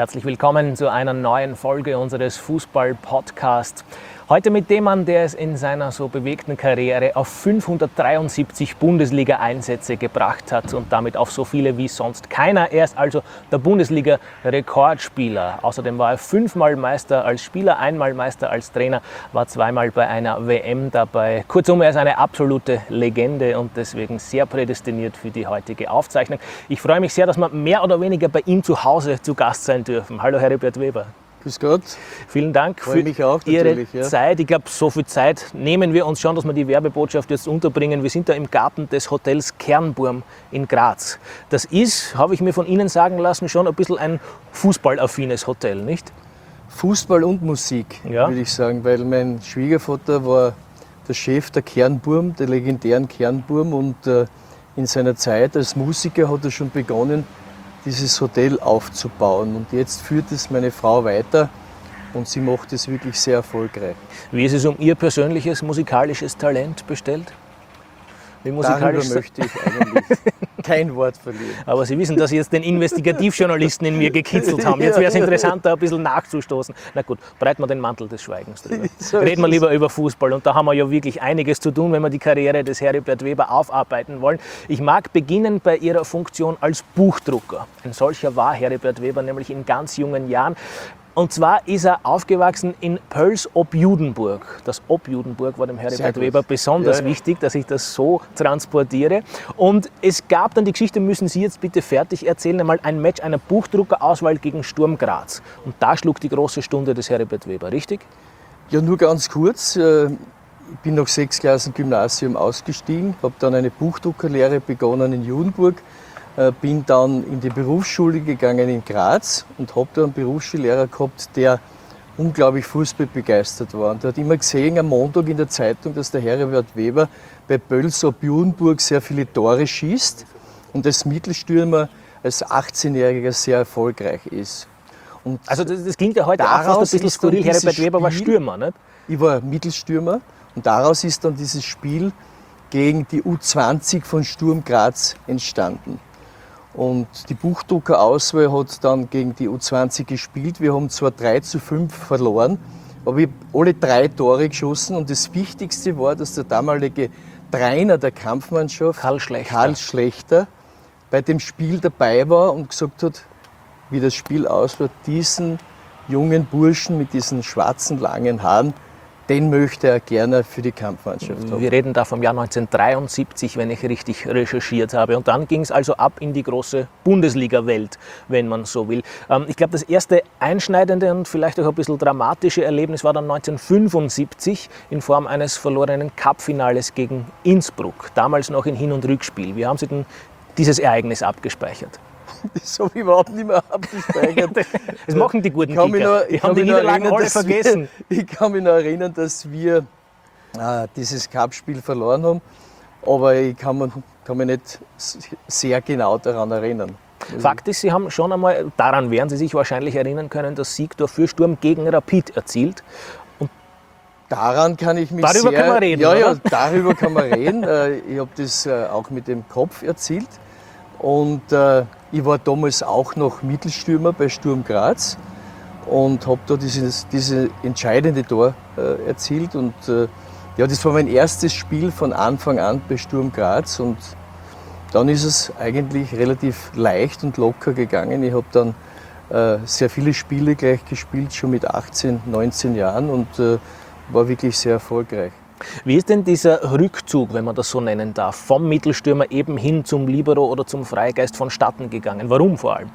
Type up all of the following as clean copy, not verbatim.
Herzlich willkommen zu einer neuen Folge unseres Fußball-Podcasts. Heute mit dem Mann, der es in seiner so bewegten Karriere auf 573 Bundesliga-Einsätze gebracht hat und damit auf so viele wie sonst keiner. Er ist also der Bundesliga-Rekordspieler. Außerdem war er 5-mal Meister als Spieler, 1-mal Meister als Trainer, war 2-mal bei einer WM dabei. Kurzum, er ist eine absolute Legende und deswegen sehr prädestiniert für die heutige Aufzeichnung. Ich freue mich sehr, dass wir mehr oder weniger bei ihm zu Hause zu Gast sein dürfen. Hallo Heribert Weber. Grüß Gott. Vielen Dank für Ihre Zeit. Ich glaube, so viel Zeit nehmen wir uns schon, dass wir die Werbebotschaft jetzt unterbringen. Wir sind da im Garten des Hotels Kernburm in Graz. Das ist, habe ich mir von Ihnen sagen lassen, schon ein bisschen ein fußballaffines Hotel, nicht? Fußball und Musik, würde ich sagen, weil mein Schwiegervater war der Chef der Kernburm, der legendären Kernburm, und in seiner Zeit als Musiker hat er schon begonnen, dieses Hotel aufzubauen. Und jetzt führt es meine Frau weiter und sie macht es wirklich sehr erfolgreich. Wie ist es um Ihr persönliches musikalisches Talent bestellt? Darüber möchte ich eigentlich kein Wort verlieren. Aber Sie wissen, dass Sie jetzt den Investigativjournalisten in mir gekitzelt haben. Jetzt wäre es interessant, da ein bisschen nachzustoßen. Na gut, breiten wir den Mantel des Schweigens drüber. Reden wir lieber über Fußball. Und da haben wir ja wirklich einiges zu tun, wenn wir die Karriere des Heribert Weber aufarbeiten wollen. Ich mag beginnen bei Ihrer Funktion als Buchdrucker. Ein solcher war Heribert Weber nämlich in ganz jungen Jahren. Und zwar ist er aufgewachsen in Pöls ob Judenburg. Das ob Judenburg war dem Heribert Weber besonders wichtig, dass ich das so transportiere. Und es gab dann, die Geschichte müssen Sie jetzt bitte fertig erzählen, einmal ein Match einer Buchdruckerauswahl gegen Sturm Graz. Und da schlug die große Stunde des Heribert Weber, richtig? Ja, nur ganz kurz. Ich bin nach 6 Klassen Gymnasium ausgestiegen, habe dann eine Buchdruckerlehre begonnen in Judenburg. Bin dann in die Berufsschule gegangen in Graz und habe da einen Berufsschullehrer gehabt, der unglaublich fußballbegeistert war. Und er hat immer gesehen am Montag in der Zeitung, dass der Heribert Weber bei Pöls ob Judenburg sehr viele Tore schießt und als Mittelstürmer als 18-Jähriger sehr erfolgreich ist. Und also das klingt ja heute auch fast ein bisschen skurril. Heribert Weber war Stürmer, nicht? Ich war Mittelstürmer und daraus ist dann dieses Spiel gegen die U20 von Sturm Graz entstanden. Und die Buchdruckerauswahl hat dann gegen die U20 gespielt. Wir haben zwar 3:5 verloren, aber ich habe alle 3 Tore geschossen. Und das Wichtigste war, dass der damalige Trainer der Kampfmannschaft, Karl Schlechter, bei dem Spiel dabei war und gesagt hat, wie das Spiel auswar, diesen jungen Burschen mit diesen schwarzen, langen Haaren, den möchte er gerne für die Kampfmannschaft haben. Wir reden da vom Jahr 1973, wenn ich richtig recherchiert habe. Und dann ging es also ab in die große Bundesliga-Welt, wenn man so will. Ich glaube, das erste einschneidende und vielleicht auch ein bisschen dramatische Erlebnis war dann 1975 in Form eines verlorenen Cup-Finales gegen Innsbruck. Damals noch in Hin- und Rückspiel. Wie haben Sie denn dieses Ereignis abgespeichert? Das habe ich überhaupt nicht mehr abgespeichert. Das machen die guten Kicker. Die haben die Niederlagen alle vergessen. Ich kann mich noch erinnern, dass wir dieses Cup-Spiel verloren haben, aber ich kann mich nicht sehr genau daran erinnern. Fakt ist, Sie haben schon einmal, daran werden Sie sich wahrscheinlich erinnern können, das Siegtor für Sturm gegen Rapid erzielt. Daran kann ich mich darüber kann man reden, ja, darüber kann man reden. Ich habe das auch mit dem Kopf erzielt. Und ich war damals auch noch Mittelstürmer bei Sturm Graz und habe da dieses entscheidende Tor erzielt. Und ja, das war mein erstes Spiel von Anfang an bei Sturm Graz. Und dann ist es eigentlich relativ leicht und locker gegangen. Ich habe dann sehr viele Spiele gleich gespielt, schon mit 18, 19 Jahren und war wirklich sehr erfolgreich. Wie ist denn dieser Rückzug, wenn man das so nennen darf, vom Mittelstürmer eben hin zum Libero oder zum Freigeist vonstatten gegangen? Warum vor allem?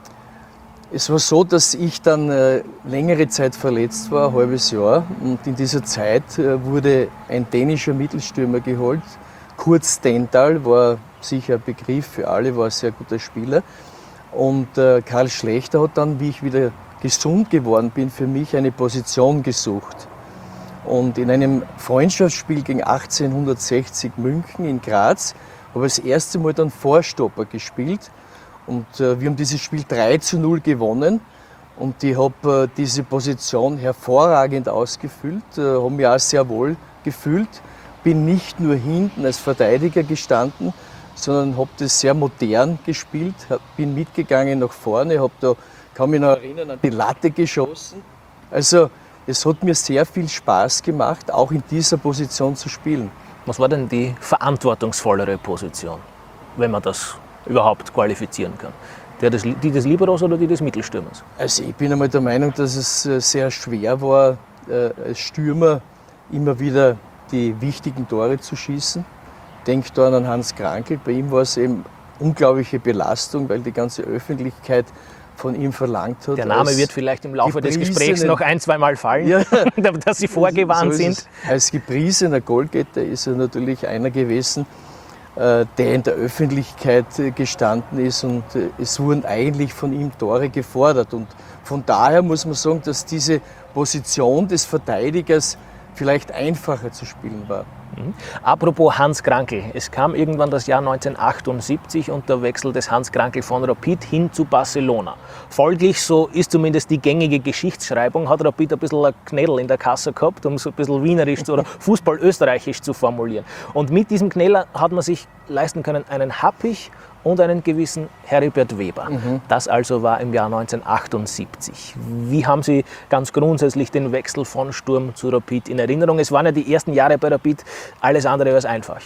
Es war so, dass ich dann längere Zeit verletzt war, ein halbes Jahr. Und in dieser Zeit wurde ein dänischer Mittelstürmer geholt. Kurt Stendahl war sicher ein Begriff für alle, war ein sehr guter Spieler. Und Karl Schlechter hat dann, wie ich wieder gesund geworden bin, für mich eine Position gesucht. Und in einem Freundschaftsspiel gegen 1860 München in Graz habe ich das erste Mal dann Vorstopper gespielt. Und wir haben dieses Spiel 3:0 gewonnen. Und ich habe diese Position hervorragend ausgefüllt, habe mich auch sehr wohl gefühlt. Bin nicht nur hinten als Verteidiger gestanden, sondern habe das sehr modern gespielt, bin mitgegangen nach vorne, habe da kann mich noch erinnern, an die Latte geschossen. Also es hat mir sehr viel Spaß gemacht, auch in dieser Position zu spielen. Was war denn die verantwortungsvollere Position, wenn man das überhaupt qualifizieren kann? Die des Liberos oder die des Mittelstürmers? Also ich bin einmal der Meinung, dass es sehr schwer war, als Stürmer immer wieder die wichtigen Tore zu schießen. Denkt da an Hans Krankl, bei ihm war es eben unglaubliche Belastung, weil die ganze Öffentlichkeit von ihm verlangt hat. Der Name wird vielleicht im Laufe des Gesprächs noch ein-, zweimal fallen, ja, dass Sie vorgewarnt sind. Als gepriesener Goalgetter ist er natürlich einer gewesen, der in der Öffentlichkeit gestanden ist, und es wurden eigentlich von ihm Tore gefordert. Und von daher muss man sagen, dass diese Position des Verteidigers vielleicht einfacher zu spielen war. Apropos Hans Krankl, es kam irgendwann das Jahr 1978 und der Wechsel des Hans Krankl von Rapid hin zu Barcelona. Folglich, so ist zumindest die gängige Geschichtsschreibung, hat Rapid ein bisschen ein Knädel in der Kasse gehabt, um es ein bisschen wienerisch oder Fußball-österreichisch zu formulieren. Und mit diesem Knädel hat man sich leisten können, einen Happich und einen gewissen Heribert Weber. Das also war im Jahr 1978. Wie haben Sie ganz grundsätzlich den Wechsel von Sturm zu Rapid in Erinnerung? Es waren ja die ersten Jahre bei Rapid alles andere als einfach.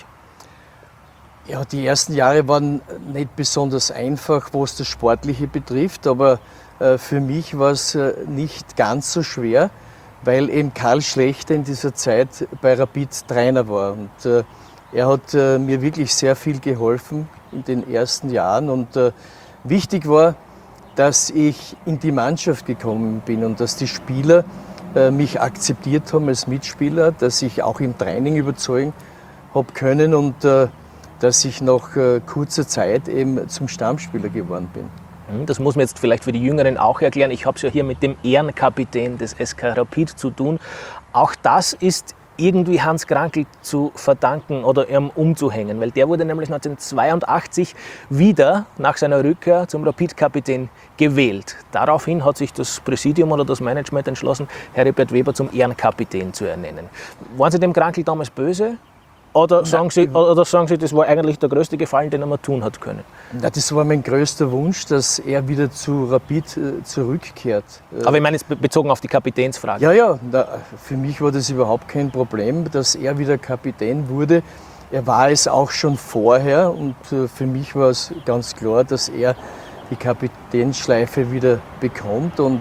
Ja, die ersten Jahre waren nicht besonders einfach, was das Sportliche betrifft, aber für mich war es nicht ganz so schwer, weil eben Karl Schlechter in dieser Zeit bei Rapid Trainer war. Und er hat mir wirklich sehr viel geholfen in den ersten Jahren, und wichtig war, dass ich in die Mannschaft gekommen bin und dass die Spieler mich akzeptiert haben als Mitspieler, dass ich auch im Training überzeugen habe können und dass ich nach kurzer Zeit eben zum Stammspieler geworden bin. Das muss man jetzt vielleicht für die Jüngeren auch erklären. Ich habe es ja hier mit dem Ehrenkapitän des SK Rapid zu tun. Auch das ist irgendwie Hans Krankl zu verdanken oder ihm umzuhängen, weil der wurde nämlich 1982 wieder nach seiner Rückkehr zum Rapid-Kapitän gewählt. Daraufhin hat sich das Präsidium oder das Management entschlossen, Heribert Weber zum Ehrenkapitän zu ernennen. Waren Sie dem Krankl damals böse? Oder sagen Sie, das war eigentlich der größte Gefallen, den er mir tun hat können? Ja, das war mein größter Wunsch, dass er wieder zu Rapid zurückkehrt. Aber ich meine jetzt bezogen auf die Kapitänsfrage. Ja, für mich war das überhaupt kein Problem, dass er wieder Kapitän wurde. Er war es auch schon vorher, und für mich war es ganz klar, dass er die Kapitänsschleife wieder bekommt. Und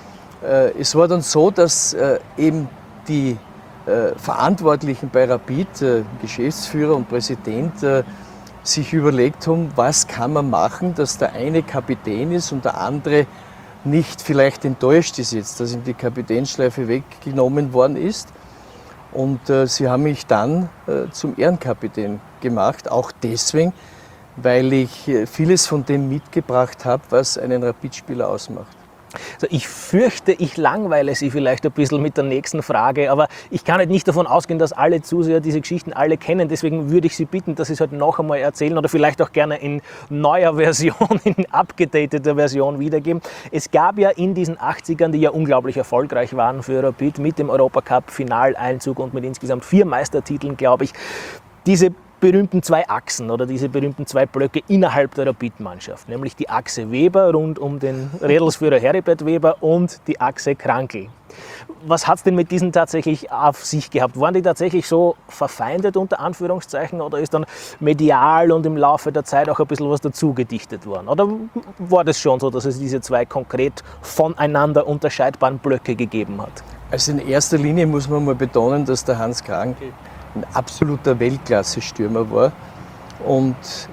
es war dann so, dass eben die Verantwortlichen bei Rapid, Geschäftsführer und Präsident, sich überlegt haben, was kann man machen, dass der eine Kapitän ist und der andere nicht vielleicht enttäuscht ist jetzt, dass ihm die Kapitänsschleife weggenommen worden ist. Und sie haben mich dann zum Ehrenkapitän gemacht, auch deswegen, weil ich vieles von dem mitgebracht habe, was einen Rapid-Spieler ausmacht. Also ich fürchte, ich langweile Sie vielleicht ein bisschen mit der nächsten Frage, aber ich kann halt nicht davon ausgehen, dass alle Zuseher diese Geschichten alle kennen. Deswegen würde ich Sie bitten, dass Sie es heute noch einmal erzählen oder vielleicht auch gerne in neuer Version, in abgedateter Version wiedergeben. Es gab ja in diesen 80ern, die ja unglaublich erfolgreich waren für Rapid, mit dem Europacup-Finaleinzug und mit insgesamt 4 Meistertiteln, glaube ich, diese berühmten 2 Achsen oder diese berühmten 2 Blöcke innerhalb der Rapid-Mannschaft, nämlich die Achse Weber rund um den Rädelsführer Heribert Weber und die Achse Krankl. Was hat es denn mit diesen tatsächlich auf sich gehabt? Waren die tatsächlich so verfeindet unter Anführungszeichen oder ist dann medial und im Laufe der Zeit auch ein bisschen was dazu gedichtet worden? Oder war das schon so, dass es diese 2 konkret voneinander unterscheidbaren Blöcke gegeben hat? Also in erster Linie muss man mal betonen, dass der Hans Krankl ein absoluter Weltklasse-Stürmer war. Und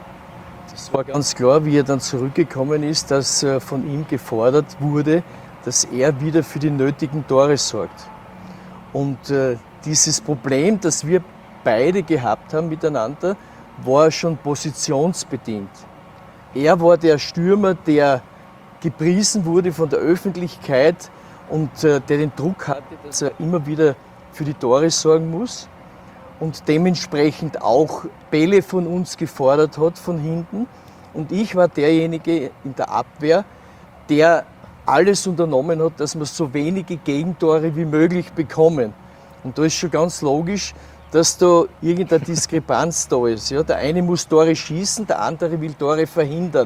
es war ganz klar, wie er dann zurückgekommen ist, dass von ihm gefordert wurde, dass er wieder für die nötigen Tore sorgt. Und dieses Problem, das wir beide gehabt haben miteinander, war schon positionsbedingt. Er war der Stürmer, der gepriesen wurde von der Öffentlichkeit und der den Druck hatte, dass er immer wieder für die Tore sorgen muss. Und dementsprechend auch Bälle von uns gefordert hat von hinten. Und ich war derjenige in der Abwehr, der alles unternommen hat, dass wir so wenige Gegentore wie möglich bekommen. Und da ist schon ganz logisch, dass da irgendeine Diskrepanz da ist. Ja, der eine muss Tore schießen, der andere will Tore verhindern.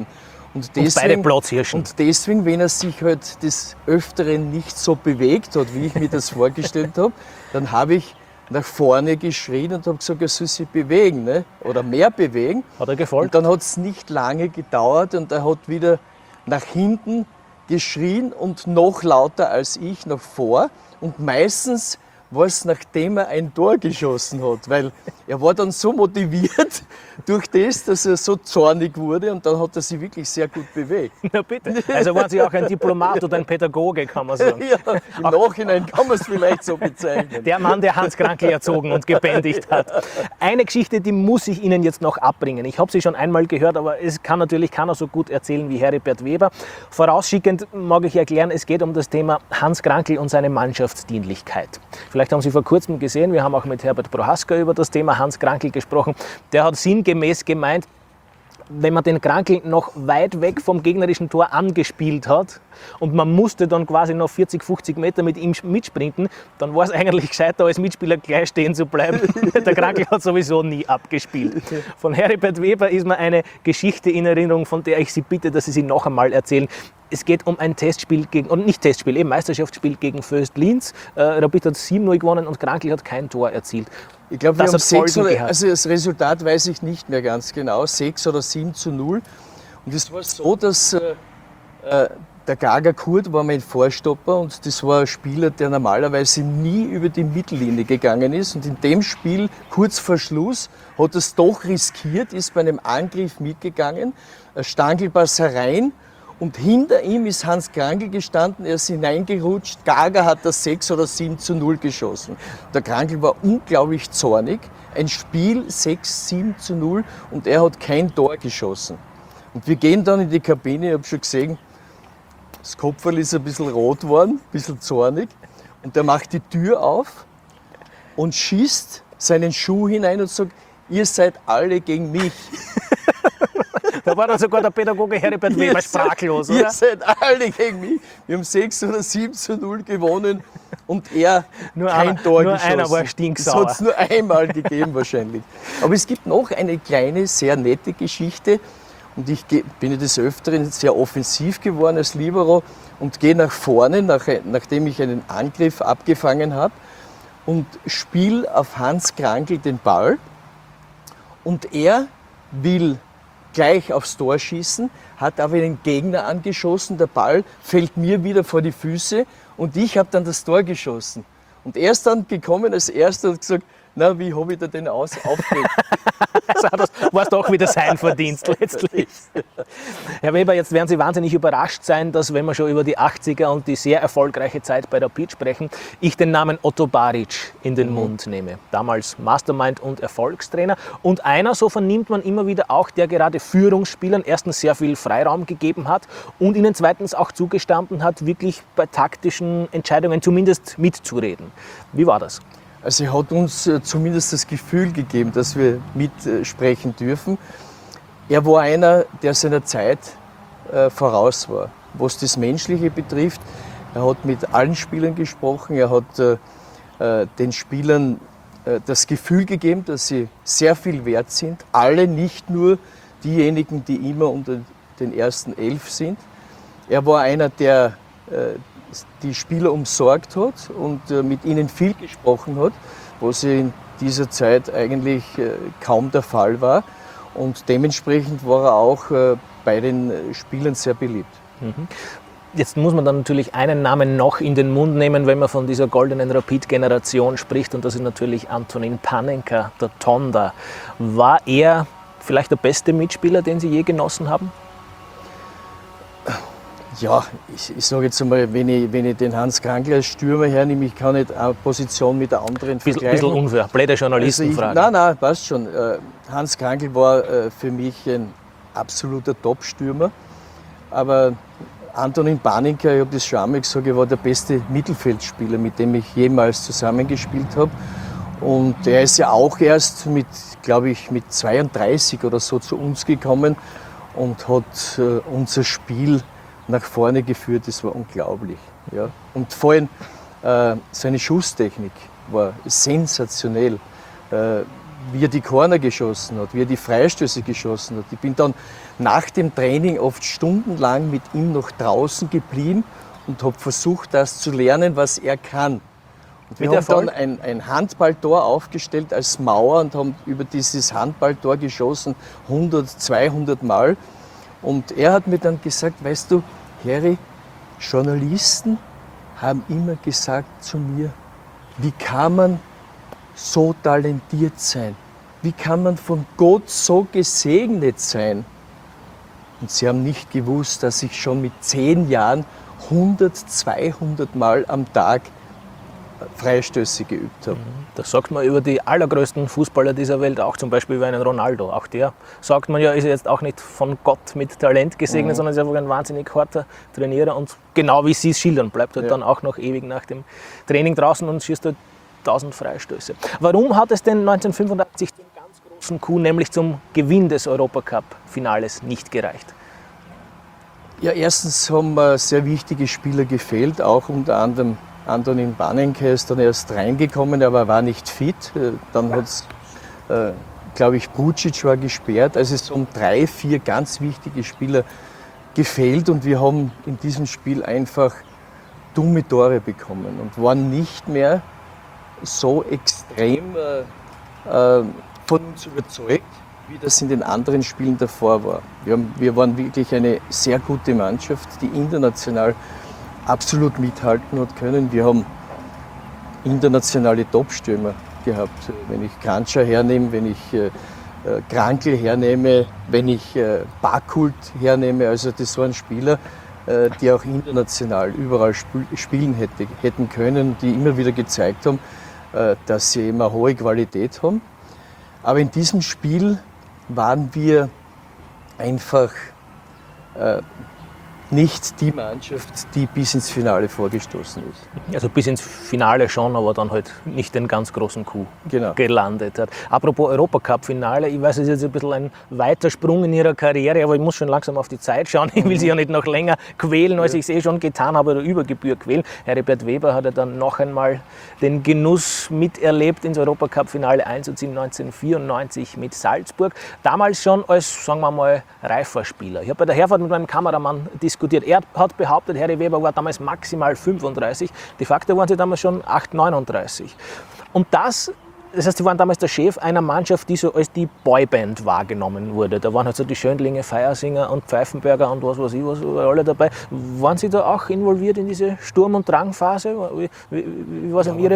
Und beide Platzhirschen. Und deswegen, wenn er sich halt des Öfteren nicht so bewegt hat, wie ich mir das vorgestellt habe, dann habe ich nach vorne geschrien und habe gesagt, er soll sich bewegen, ne? Oder mehr bewegen. Hat er gefolgt? Und dann hat es nicht lange gedauert und er hat wieder nach hinten geschrien und noch lauter als ich nach vor. Und meistens war es, nachdem er ein Tor geschossen hat, weil er war dann so motiviert durch das, dass er so zornig wurde und dann hat er sich wirklich sehr gut bewegt. Na bitte. Also waren Sie auch ein Diplomat oder ein Pädagoge, kann man sagen. Ja, im Nachhinein kann man es vielleicht so bezeichnen. Der Mann, der Hans Krankl erzogen und gebändigt hat. Eine Geschichte, die muss ich Ihnen jetzt noch abbringen. Ich habe sie schon einmal gehört, aber es kann natürlich keiner so gut erzählen wie Heribert Weber. Vorausschickend mag ich erklären, es geht um das Thema Hans Krankl und seine Mannschaftsdienlichkeit. Vielleicht haben Sie vor kurzem gesehen, wir haben auch mit Herbert Prohaska über das Thema Hans Krankl gesprochen. Der hat sinngemäß gemeint, wenn man den Krankl noch weit weg vom gegnerischen Tor angespielt hat und man musste dann quasi noch 40, 50 Meter mit ihm mitsprinten, dann war es eigentlich gescheiter, als Mitspieler gleich stehen zu bleiben. Der Krankl hat sowieso nie abgespielt. Von Heribert Weber ist mir eine Geschichte in Erinnerung, von der ich Sie bitte, dass Sie sie noch einmal erzählen. Es geht um ein Testspiel und nicht Testspiel, eben Meisterschaftsspiel gegen Föst Linz. Rapid hat 7-0 gewonnen und Krankl hat kein Tor erzielt. Ich glaube, wir haben 6 oder, also das Resultat weiß ich nicht mehr ganz genau, 6 oder 7-0. Und es war so, dass der Gaga Kurt war mein Vorstopper und das war ein Spieler, der normalerweise nie über die Mittellinie gegangen ist. Und in dem Spiel, kurz vor Schluss, hat er es doch riskiert, ist bei einem Angriff mitgegangen, ein Stangelpass herein. Und hinter ihm ist Hans Krankl gestanden, er ist hineingerutscht, Gaga hat das 6 oder 7-0 geschossen. Der Krankl war unglaublich zornig, ein Spiel 6-7-0 und er hat kein Tor geschossen. Und wir gehen dann in die Kabine, ich habe schon gesehen, das Kopferl ist ein bisschen rot geworden, ein bisschen zornig. Und er macht die Tür auf und schießt seinen Schuh hinein und sagt, ihr seid alle gegen mich. Da war dann sogar der Pädagoge Heribert Weber sprachlos, oder? Ihr seid alle gegen mich. Wir haben 6 oder 7-0 gewonnen und er kein Tor geschossen. Nur einer war stinksauer. Das hat es nur einmal gegeben wahrscheinlich. Aber es gibt noch eine kleine, sehr nette Geschichte. Und ich bin ja des Öfteren sehr offensiv geworden als Libero und gehe nach vorne, nachdem ich einen Angriff abgefangen habe und spiele auf Hans Krankl den Ball. Und er will gleich aufs Tor schießen, hat aber einen Gegner angeschossen, der Ball fällt mir wieder vor die Füße und ich habe dann das Tor geschossen. Und er ist dann gekommen als Erster und gesagt, na, wie habe ich da den aufgeregt? Also das war es doch wieder sein Verdienst letztlich. Herr Weber, jetzt werden Sie wahnsinnig überrascht sein, dass, wenn wir schon über die 80er und die sehr erfolgreiche Zeit bei Rapid sprechen, ich den Namen Otto Baric in den Mund nehme. Damals Mastermind und Erfolgstrainer. Und einer, so vernimmt man immer wieder auch, der gerade Führungsspielern erstens sehr viel Freiraum gegeben hat und ihnen zweitens auch zugestanden hat, wirklich bei taktischen Entscheidungen zumindest mitzureden. Wie war das? Also er hat uns zumindest das Gefühl gegeben, dass wir mitsprechen dürfen. Er war einer, der seiner Zeit voraus war, was das Menschliche betrifft. Er hat mit allen Spielern gesprochen, er hat den Spielern das Gefühl gegeben, dass sie sehr viel wert sind. Alle, nicht nur diejenigen, die immer unter den ersten 11 sind. Er war einer, der die Spieler umsorgt hat und mit ihnen viel gesprochen hat, was in dieser Zeit eigentlich kaum der Fall war. Und dementsprechend war er auch bei den Spielern sehr beliebt. Jetzt muss man dann natürlich einen Namen noch in den Mund nehmen, wenn man von dieser goldenen Rapid-Generation spricht, und das ist natürlich Antonin Panenka, der Tonda. War er vielleicht der beste Mitspieler, den Sie je genossen haben? Ja, ich sage jetzt einmal, wenn ich den Hans Krankl als Stürmer hernehme, ich kann nicht eine Position mit der anderen vergleichen. Ein bisschen unfair, blöde Journalistenfrage. Also nein, passt schon. Hans Krankl war für mich ein absoluter Top-Stürmer. Aber Antonin Panenka, ich habe das schon einmal gesagt, er war der beste Mittelfeldspieler, mit dem ich jemals zusammengespielt habe. Und er ist ja auch erst mit 32 oder so zu uns gekommen und hat unser Spiel nach vorne geführt, das war unglaublich. Ja. Und vor allem seine Schusstechnik war sensationell. wie er die Corner geschossen hat, wie er die Freistöße geschossen hat. Ich bin dann nach dem Training oft stundenlang mit ihm noch draußen geblieben und habe versucht, das zu lernen, was er kann. Und wir haben dann ein Handballtor aufgestellt als Mauer und haben über dieses Handballtor geschossen, 100, 200 Mal. Und er hat mir dann gesagt, weißt du, Harry, Journalisten haben immer gesagt zu mir, wie kann man so talentiert sein? Wie kann man von Gott so gesegnet sein? Und sie haben nicht gewusst, dass ich schon mit 10 Jahren 100, 200 Mal am Tag Freistöße geübt habe. Das sagt man über die allergrößten Fußballer dieser Welt, auch zum Beispiel über einen Ronaldo. Auch der, sagt man ja, ist jetzt auch nicht von Gott mit Talent gesegnet, sondern ist einfach ein wahnsinnig harter Trainierer. Und genau wie Sie es schildern, bleibt halt dann auch noch ewig nach dem Training draußen und schießt halt 1000 Freistöße. Warum hat es denn 1985 zum ganz großen Coup, nämlich zum Gewinn des Europacup-Finales, nicht gereicht? Ja, erstens haben sehr wichtige Spieler gefehlt, auch unter anderem Antonin Panenka ist dann erst reingekommen, aber er war nicht fit. Dann hat es, glaube ich, Brucic war gesperrt. Also es haben 3, 4 ganz wichtige Spieler gefehlt und wir haben in diesem Spiel einfach dumme Tore bekommen und waren nicht mehr so extrem von uns überzeugt, wie das in den anderen Spielen davor war. Wir waren wirklich eine sehr gute Mannschaft, die international absolut mithalten hat können. Wir haben internationale Top-Stürmer gehabt. Wenn ich Kranjčar hernehme, wenn ich Krankl hernehme, wenn ich Bakult hernehme, also das waren Spieler, die auch international überall spielen hätten können, die immer wieder gezeigt haben, dass sie eben eine hohe Qualität haben. Aber in diesem Spiel waren wir einfach nicht die Mannschaft, die bis ins Finale vorgestoßen ist. Also bis ins Finale schon, aber dann halt nicht den ganz großen Coup gelandet hat. Apropos Europacup-Finale, ich weiß, es ist jetzt ein bisschen ein weiter Sprung in Ihrer Karriere, aber ich muss schon langsam auf die Zeit schauen. Ich will Sie ja nicht noch länger quälen, als ich es eh schon getan habe, oder über Gebühr quälen. Heribert Weber hat ja dann noch einmal den Genuss miterlebt, ins Europacup-Finale einzuziehen, 1994 mit Salzburg. Damals schon als, sagen wir mal, reifer Spieler. Ich habe bei der Herfahrt mit meinem Kameramann diskutiert. Er hat behauptet, Harry Weber war damals maximal 35. De facto waren sie damals schon 39. Und das heißt, sie waren damals der Chef einer Mannschaft, die so als die Boyband wahrgenommen wurde. Da waren halt so die Schönlinge, Feiersinger und Pfeifenberger und was weiß ich, was alle dabei. Waren Sie da auch involviert in diese Sturm- und Drangphase? Wie war es um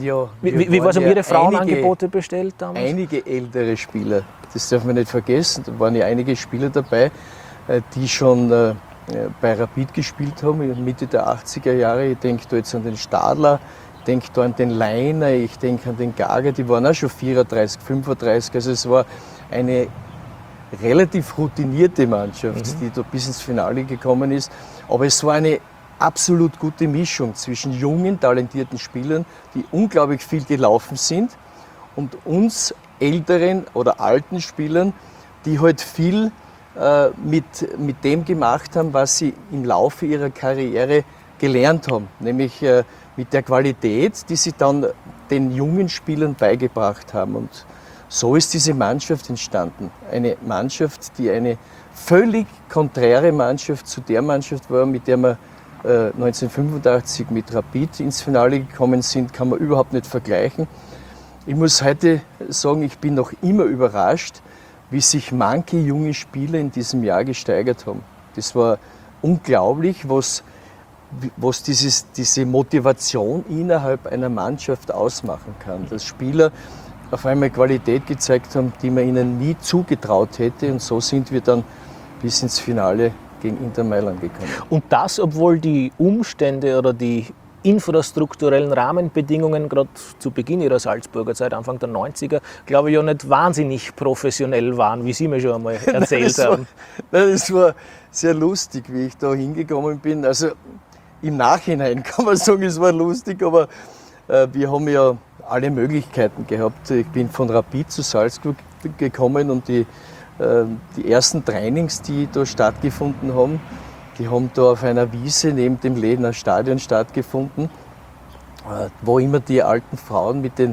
Ihre Frauenangebote bestellt damals? Einige ältere Spieler, das darf man nicht vergessen. Da waren ja einige Spieler dabei, die schon bei Rapid gespielt haben, in Mitte der 80er Jahre. Ich denke da jetzt an den Stadler, ich denke da an den Leiner, ich denke an den Gager, die waren auch schon 34, 35. Also es war eine relativ routinierte Mannschaft, die da bis ins Finale gekommen ist. Aber es war eine absolut gute Mischung zwischen jungen, talentierten Spielern, die unglaublich viel gelaufen sind, und uns älteren oder alten Spielern, die halt viel mit dem gemacht haben, was sie im Laufe ihrer Karriere gelernt haben, nämlich mit der Qualität, die sie dann den jungen Spielern beigebracht haben. Und so ist diese Mannschaft entstanden. Eine Mannschaft, die eine völlig konträre Mannschaft zu der Mannschaft war, mit der wir 1985 mit Rapid ins Finale gekommen sind, kann man überhaupt nicht vergleichen. Ich muss heute sagen, ich bin noch immer überrascht, wie sich manche junge Spieler in diesem Jahr gesteigert haben. Das war unglaublich, was diese Motivation innerhalb einer Mannschaft ausmachen kann. Dass Spieler auf einmal Qualität gezeigt haben, die man ihnen nie zugetraut hätte, und so sind wir dann bis ins Finale gegen Inter Mailand gekommen. Und das, obwohl die Umstände oder die infrastrukturellen Rahmenbedingungen gerade zu Beginn Ihrer Salzburger Zeit, Anfang der 90er, glaube ich, ja nicht wahnsinnig professionell waren, wie Sie mir schon einmal erzählt haben. Das war sehr lustig, wie ich da hingekommen bin. Also im Nachhinein kann man sagen, es war lustig, aber wir haben ja alle Möglichkeiten gehabt. Ich bin von Rapid zu Salzburg gekommen und die ersten Trainings, die da stattgefunden haben, die haben da auf einer Wiese neben dem Lehner Stadion stattgefunden, wo immer die alten Frauen mit den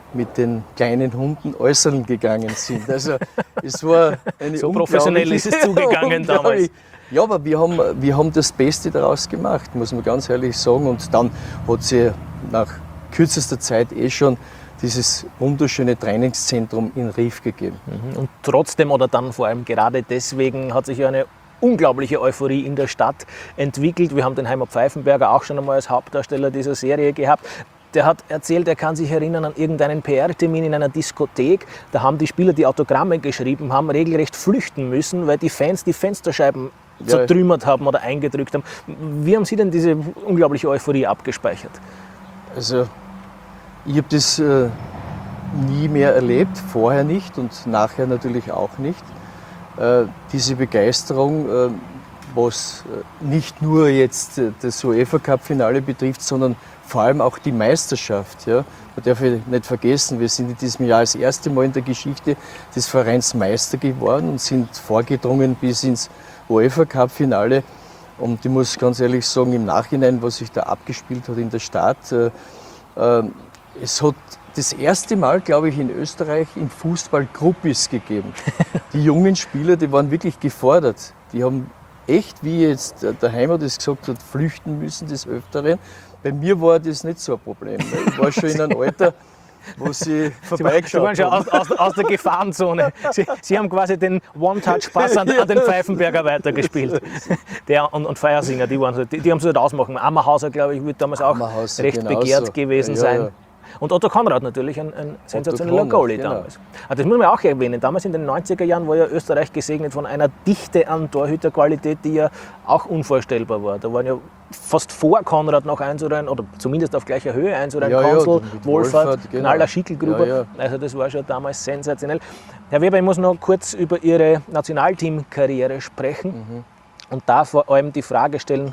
mit den kleinen Hunden äußern gegangen sind. Also es war eine so professionell ist es zugegangen damals. Ja, aber wir haben das Beste daraus gemacht, muss man ganz ehrlich sagen. Und dann hat sie nach kürzester Zeit schon dieses wunderschöne Trainingszentrum in Rief gegeben. Und trotzdem oder dann vor allem gerade deswegen hat sich ja eine unglaubliche Euphorie in der Stadt entwickelt. Wir haben den Heimer Pfeifenberger auch schon einmal als Hauptdarsteller dieser Serie gehabt. Der hat erzählt, er kann sich erinnern an irgendeinen PR-Termin in einer Diskothek. Da haben die Spieler, die Autogramme geschrieben haben, regelrecht flüchten müssen, weil die Fans die Fensterscheiben zertrümmert haben oder eingedrückt haben. Wie haben Sie denn diese unglaubliche Euphorie abgespeichert? Also ich habe das nie mehr erlebt, vorher nicht und nachher natürlich auch nicht. Diese Begeisterung, was nicht nur jetzt das UEFA-Cup-Finale betrifft, sondern vor allem auch die Meisterschaft. Ja. Man darf nicht vergessen, wir sind in diesem Jahr das erste Mal in der Geschichte des Vereins Meister geworden und sind vorgedrungen bis ins UEFA-Cup-Finale. Und ich muss ganz ehrlich sagen, im Nachhinein, was sich da abgespielt hat in der Stadt, es hat das erste Mal, glaube ich, in Österreich im Fußball Gruppis gegeben. Die jungen Spieler, die waren wirklich gefordert. Die haben echt, wie jetzt der Heimer das gesagt hat, flüchten müssen des Öfteren. Bei mir war das nicht so ein Problem. Ich war schon in einem Alter, wo sie vorbeigeschaut Sie waren schon aus der Gefahrenzone. Sie haben quasi den One-Touch-Pass an den Pfeifenberger weitergespielt. Der und Feiersinger, die haben es nicht ausmachen. Ammerhauser, glaube ich, wird damals auch recht begehrt gewesen sein. Ja. Und Otto Konrad natürlich, ein sensationeller Goalie damals. Genau. Das muss man auch erwähnen. Damals in den 90er Jahren war ja Österreich gesegnet von einer Dichte an Torhüterqualität, die ja auch unvorstellbar war. Da waren ja fast vor Konrad noch einzureihen, oder zumindest auf gleicher Höhe einzureihen. Konzel, Wohlfahrt, genau. Knaller, Schickelgruber. Ja. Also das war schon damals sensationell. Herr Weber, ich muss noch kurz über Ihre Nationalteam-Karriere sprechen und da vor allem die Frage stellen,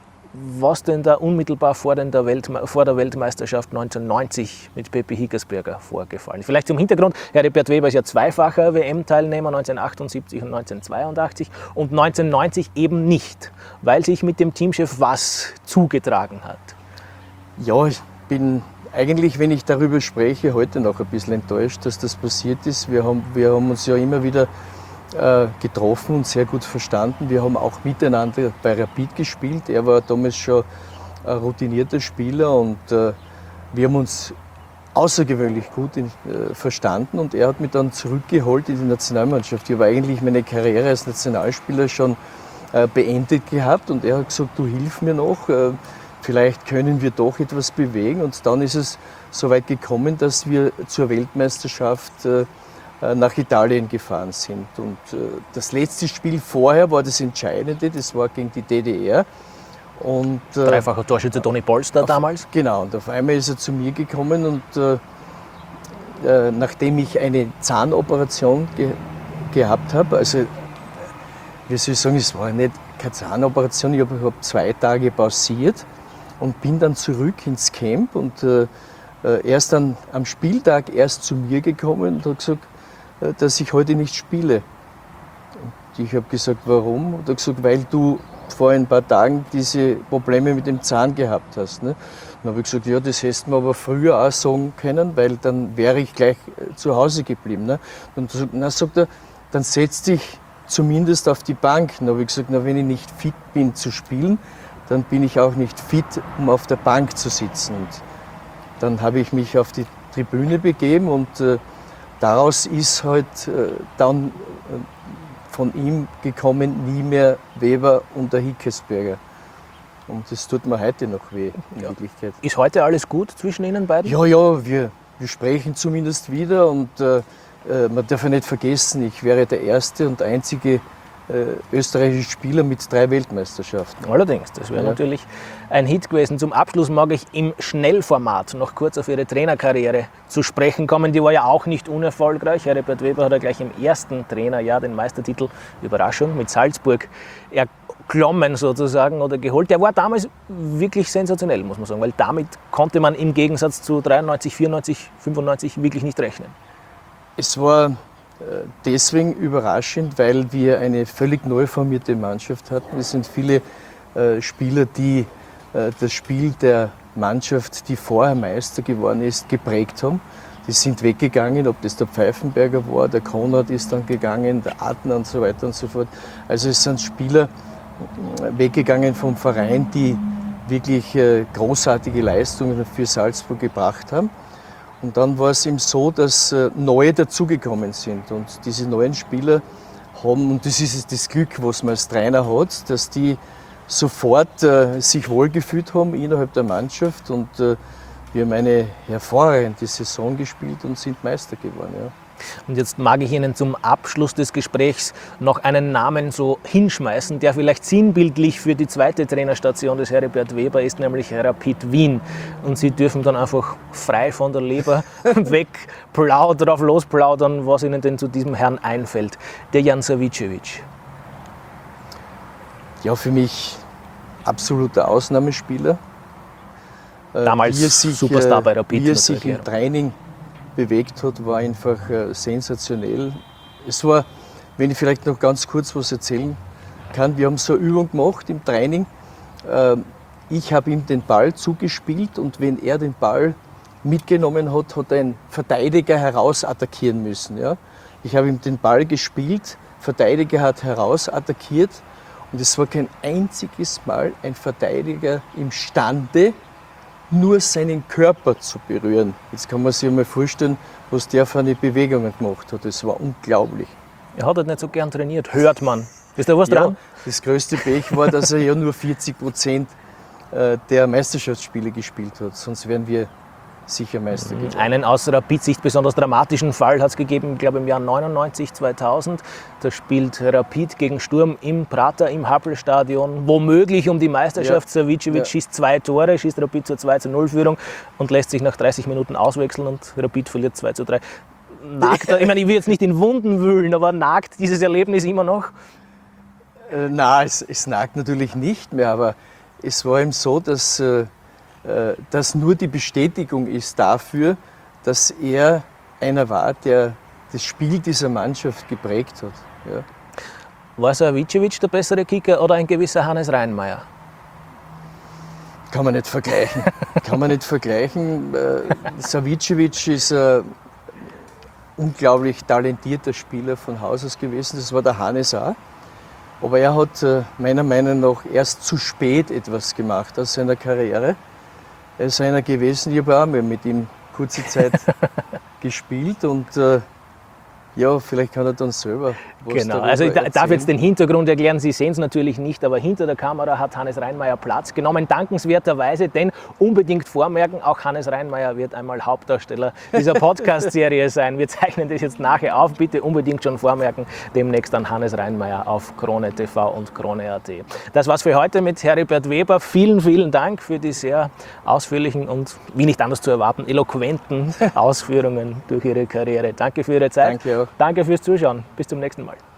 was denn da unmittelbar vor der Weltmeisterschaft 1990 mit Pepi Hickersberger vorgefallen ist. Vielleicht zum Hintergrund, Herbert Weber ist ja zweifacher WM-Teilnehmer, 1978 und 1982 und 1990 eben nicht, weil sich mit dem Teamchef was zugetragen hat. Ja, ich bin eigentlich, wenn ich darüber spreche, heute noch ein bisschen enttäuscht, dass das passiert ist. Wir haben uns ja immer wieder getroffen und sehr gut verstanden. Wir haben auch miteinander bei Rapid gespielt. Er war damals schon ein routinierter Spieler und wir haben uns außergewöhnlich gut verstanden und er hat mich dann zurückgeholt in die Nationalmannschaft. Ich habe eigentlich meine Karriere als Nationalspieler schon beendet gehabt und er hat gesagt, du hilf mir noch, vielleicht können wir doch etwas bewegen und dann ist es so weit gekommen, dass wir zur Weltmeisterschaft nach Italien gefahren sind. Und das letzte Spiel vorher war das Entscheidende, das war gegen die DDR. Und, dreifacher Torschütze Toni Polster damals. Genau, und auf einmal ist er zu mir gekommen und nachdem ich eine Zahnoperation gehabt habe, also wie soll ich sagen, es war nicht keine Zahnoperation, ich habe 2 Tage pausiert und bin dann zurück ins Camp und er ist dann am Spieltag erst zu mir gekommen und hat gesagt, dass ich heute nicht spiele. Und ich habe gesagt, warum? Und er hat gesagt, weil du vor ein paar Tagen diese Probleme mit dem Zahn gehabt hast. Ne? Dann habe ich gesagt, ja, das hättest du mir aber früher auch sagen können, weil dann wäre ich gleich zu Hause geblieben. Ne? Und dann sagt er, dann setz dich zumindest auf die Bank. Dann habe ich gesagt, na, wenn ich nicht fit bin zu spielen, dann bin ich auch nicht fit, um auf der Bank zu sitzen. Und dann habe ich mich auf die Tribüne begeben und daraus ist halt dann von ihm gekommen, nie mehr Weber und der Hickersberger. Und das tut mir heute noch weh, in Wirklichkeit. Ist heute alles gut zwischen Ihnen beiden? Ja, wir sprechen zumindest wieder und man darf ja nicht vergessen, ich wäre der erste und einzige österreichische Spieler mit 3 Weltmeisterschaften. Allerdings, das wäre natürlich ein Hit gewesen. Zum Abschluss mag ich im Schnellformat noch kurz auf Ihre Trainerkarriere zu sprechen kommen. Die war ja auch nicht unerfolgreich. Herbert Weber hat ja gleich im ersten Trainerjahr den Meistertitel, Überraschung, mit Salzburg erklommen sozusagen oder geholt. Der war damals wirklich sensationell, muss man sagen, weil damit konnte man im Gegensatz zu 93, 94, 95 wirklich nicht rechnen. Es war deswegen überraschend, weil wir eine völlig neu formierte Mannschaft hatten. Es sind viele Spieler, die das Spiel der Mannschaft, die vorher Meister geworden ist, geprägt haben. die sind weggegangen, ob das der Pfeifenberger war, der Konrad ist dann gegangen, der Adner und so weiter und so fort. Also es sind Spieler weggegangen vom Verein, die wirklich großartige Leistungen für Salzburg gebracht haben. Und dann war es eben so, dass neue dazugekommen sind. Und diese neuen Spieler haben, und das ist das Glück, was man als Trainer hat, dass die sofort sich wohlgefühlt haben innerhalb der Mannschaft. Und wir haben eine hervorragende Saison gespielt und sind Meister geworden. Ja. Und jetzt mag ich Ihnen zum Abschluss des Gesprächs noch einen Namen so hinschmeißen, der vielleicht sinnbildlich für die zweite Trainerstation des Heribert Weber ist, nämlich Rapid Wien. Und Sie dürfen dann einfach frei von der Leber weg drauf losplaudern, was Ihnen denn zu diesem Herrn einfällt. Dejan Savicevic. Ja, für mich absoluter Ausnahmespieler. Damals Superstar bei Rapid. Wie er sich im Training bewegt hat, war einfach sensationell. Es war, wenn ich vielleicht noch ganz kurz was erzählen kann, wir haben so eine Übung gemacht im Training. Ich habe ihm den Ball zugespielt und wenn er den Ball mitgenommen hat, hat ein Verteidiger heraus attackieren müssen. Ja? Ich habe ihm den Ball gespielt, Verteidiger hat heraus attackiert und es war kein einziges Mal ein Verteidiger imstande, nur seinen Körper zu berühren. Jetzt kann man sich mal vorstellen, was der für eine Bewegungen gemacht hat. Das war unglaublich. Er hat halt nicht so gern trainiert, hört man. Ist da was Ja, dran? das größte Pech war, dass er ja nur 40% der Meisterschaftsspiele gespielt hat. Sonst wären wir sicher Meister geworden. Einen aus Rapid-Sicht besonders dramatischen Fall hat es gegeben, ich glaube im Jahr 99, 2000. Da spielt Rapid gegen Sturm im Prater, im Happel-Stadion, womöglich um die Meisterschaft. Ja. Savicevic schießt 2 Tore, schießt Rapid zur 2:0-Führung und lässt sich nach 30 Minuten auswechseln und Rapid verliert 2:3. Nagt er, ich meine, ich will jetzt nicht in Wunden wühlen, aber nagt dieses Erlebnis immer noch? Nein, es nagt natürlich nicht mehr, aber es war eben so, dass das nur die Bestätigung ist dafür, dass er einer war, der das Spiel dieser Mannschaft geprägt hat. Ja. War Savicevic der bessere Kicker oder ein gewisser Hannes Reinmeier? Kann man nicht vergleichen. Kann man nicht vergleichen. Savicevic ist ein unglaublich talentierter Spieler von Haus aus gewesen. Das war der Hannes auch. Aber er hat meiner Meinung nach erst zu spät etwas gemacht aus seiner Karriere. Er ist einer gewesen, ich habe auch mal mit ihm kurze Zeit gespielt und ja, vielleicht kann er dann selber was Genau, also ich darf erzählen. jetzt den Hintergrund erklären, Sie sehen es natürlich nicht, aber hinter der Kamera hat Hannes Reinmeier Platz genommen, dankenswerterweise, denn unbedingt vormerken, auch Hannes Reinmeier wird einmal Hauptdarsteller dieser Podcast-Serie sein. Wir zeichnen das jetzt nachher auf, bitte unbedingt schon vormerken, demnächst an Hannes Reinmeier auf Krone TV und Krone.at. Das war's für heute mit Heribert Weber. Vielen, vielen Dank für die sehr ausführlichen und, wie nicht anders zu erwarten, eloquenten Ausführungen durch Ihre Karriere. Danke für Ihre Zeit. Danke auch. Danke fürs Zuschauen. Bis zum nächsten Mal.